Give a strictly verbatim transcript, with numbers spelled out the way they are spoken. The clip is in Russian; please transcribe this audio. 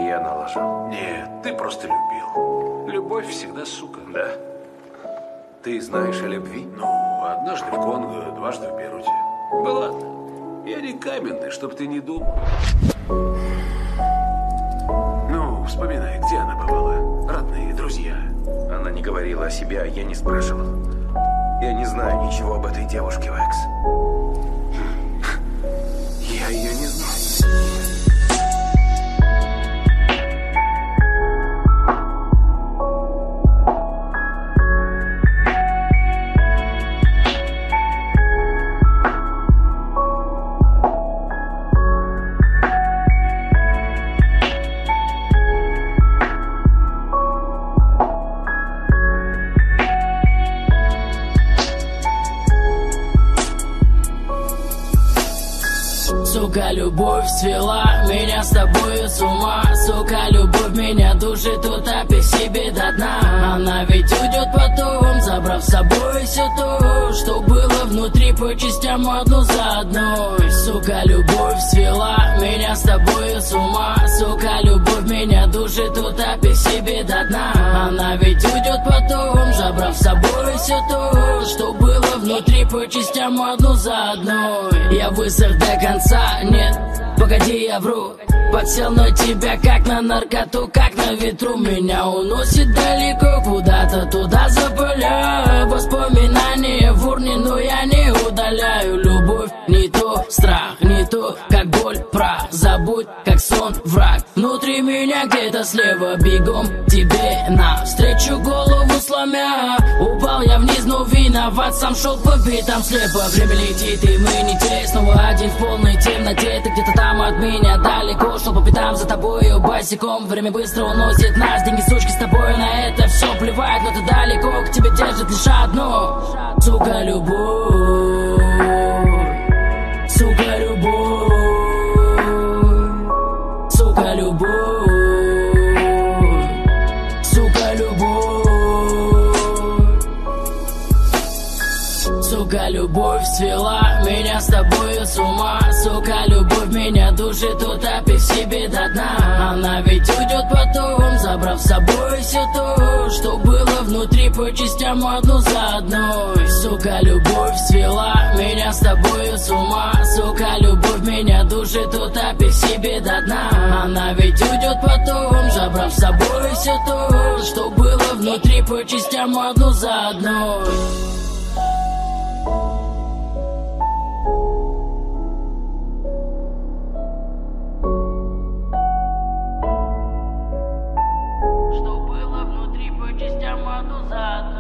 я налажал. Нет, ты просто любил. Любовь всегда сука. Да? Ты знаешь о любви? Ну, однажды в Конго, дважды в Бейруте. Да ладно. Я не каменный, чтоб ты не думал. Ну, вспоминай, где она бывала? Родные, друзья. Она не говорила о себе, а я не спрашивал. Я не знаю ничего об этой девушке, Векс. Я ее не знал. Сука, любовь свела меня с тобою с ума. Сука, любовь меня душит, утопив себе до дна. Она ведь уйдет потом, забрав с собой все то, что было внутри по частям одну за одной. Сука, любовь свела меня с тобою с ума. Сука, любовь меня душит, утопив себе до дна. Она ведь уйдет потом, забрав с собой все то, что было внутри по частям одну за одной. Я высох до конца, нет, погоди, я вру. Подсел на тебя, как на наркоту, как на ветру. Меня уносит далеко, куда-то туда запыляю. Воспоминания в урне, но я не удаляю. Любовь не то, страх не то, как боль, прах. Забудь, как сон, враг. Внутри меня где-то слева, бегом тебе навстречу, голову сломя. Упал я вниз, но виноват, сам шел по битам слепо. Время летит, и мы не те, снова один в полной темноте. Ты где-то там от меня далеко, шел по пятам за тобою босиком. Время быстро уносит нас, деньги, сучки, с тобой на это все плевать. Но ты далеко, к тебе держит лишь одно. Сука, любовь. Сука, любовь. Сука, любовь. Сука, любовь. Сука, любовь свела меня с тобою с ума. Сука, любовь меня душит, утопив себе до дна. Она ведь уйдет потом, забрав с собой все то, что было внутри по частям одну за одной. Сука, любовь свела меня с тобою с ума. Сука, любовь меня душит, утопив себе до дна. Она ведь уйдет потом, забрав с собой все то, что было внутри по частям одну за одной. Что было внутри по частям одну за одной.